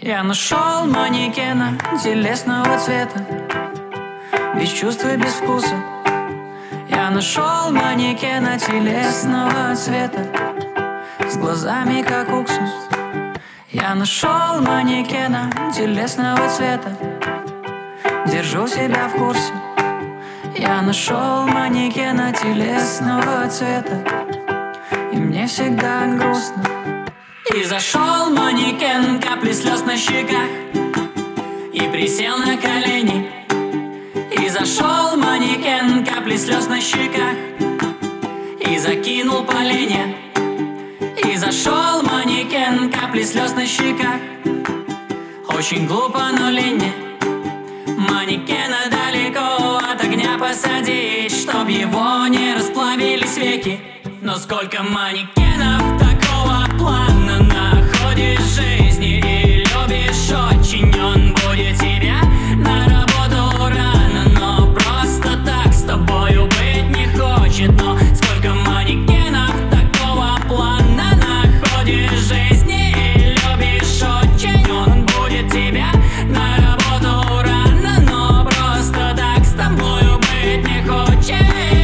Я нашел манекена телесного цвета, без чувств и без вкуса. Я нашел манекена телесного цвета, с глазами как уксус. Я нашел манекена телесного цвета, держу себя в курсе. Я нашел манекена телесного цвета, и мне всегда грустно. И зашел манекен, капли слез на щеках, и присел на колени. И зашел манекен, капли слез на щеках, и закинул поленья. И зашел манекен, капли слез на щеках. Очень глупо, но лень манекена далеко от огня посадить, чтоб его не расплавились веки. Но сколько манекенов такого плана находишь в жизни и любишь очень, он будет тебя на работу рано, но просто так с тобою быть не хочет. Но сколько манекенов такого плана находишь в жизни и любишь очень, он будет тебя на работу рано, но просто так с тобою быть не хочет.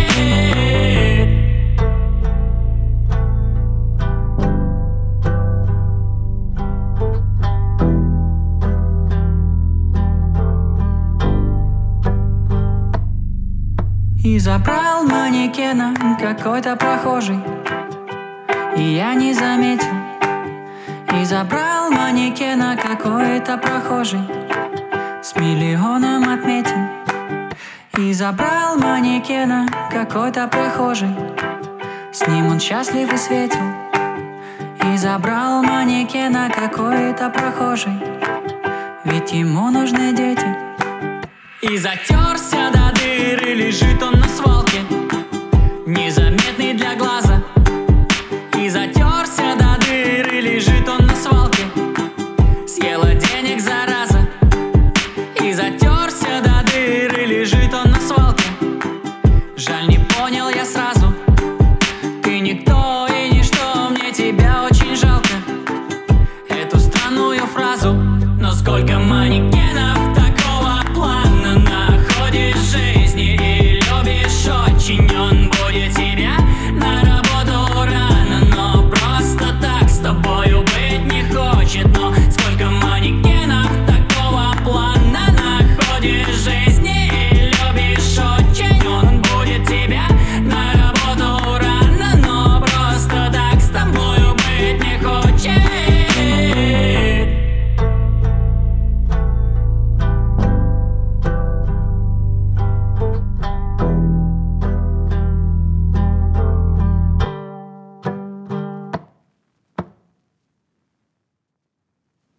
И забрал манекена какой-то прохожий, и я не заметил. И забрал манекена какой-то прохожий, с миллионом отметин. И забрал манекена какой-то прохожий, с ним он счастлив и светил. И забрал манекена какой-то прохожий, ведь ему нужны дети. И затерся до дыры, лежит он на свалке, незаметный